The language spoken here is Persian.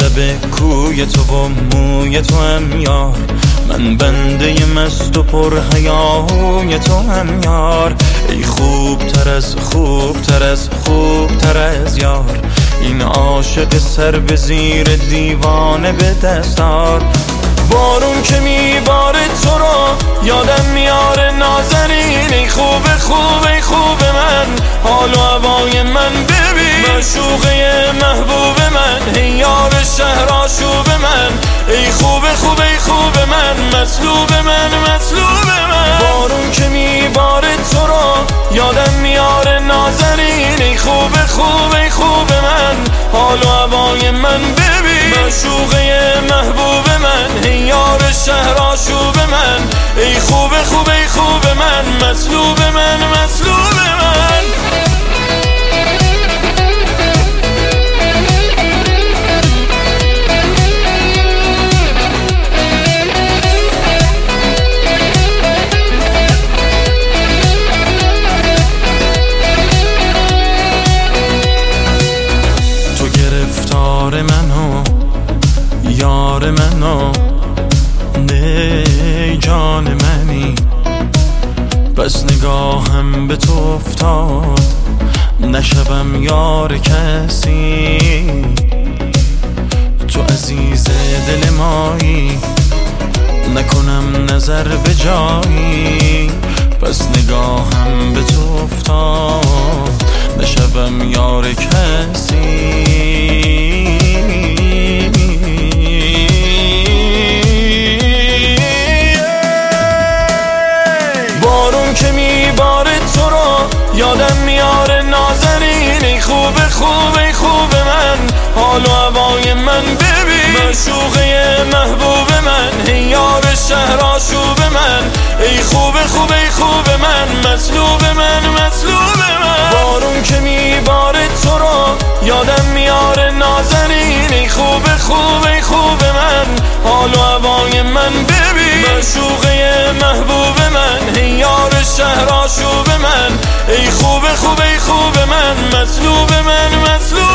لب کوی تو و موی تو هم یار، من بنده مست و پر حیای تو هم یار. ای خوبتر از خوبتر از خوبتر از یار، این عاشق سر به زیر دیوانه به دستار. بارون که میباره تو رو یادم میاره نازنین، ای خوب خوب ای خوب من، حال و هوای من ببین، معشوقه محبوب من، ای یار شهر آشوب من، ای خوب خوب ای خوب من، مطلوب من مطلوب من. بارون که میباره تو رو یادم میاره نازنین، ای خوب خوب ای خوب من، حال و هوای من ببین، معشوقه محبوب من، ای یار شهر آشوب من، ای خوب خوب ای خوب من، مطلوب من مطلوب من. تو گرفتار منو یار منو، ای جان منی، بس نگاهم به تو افتاد نشوم یار کسی. تو عزیز دل مایی، نکنم نظر به جایی، بس نگاهم به تو افتاد نشوم یار کسی. بارون که میباره تو رو یادم میاره نازنین، ای خوب خوب ای خوب من، حال و هوای من ببین، معشوقه محبوب من، ای یار شهر آشوب من، ای خوب خوب ای خوب من، مطلوب من مطلوب من. بارون که میباره تو رو یادم میاره نازنین، ای خوب خوب ای خوب من، حال و هوای من ببین، معشوقه محبوب من، ای یار شهر آشوب من، ای خوب خوب ای خوب من، مطلوب من مطلوب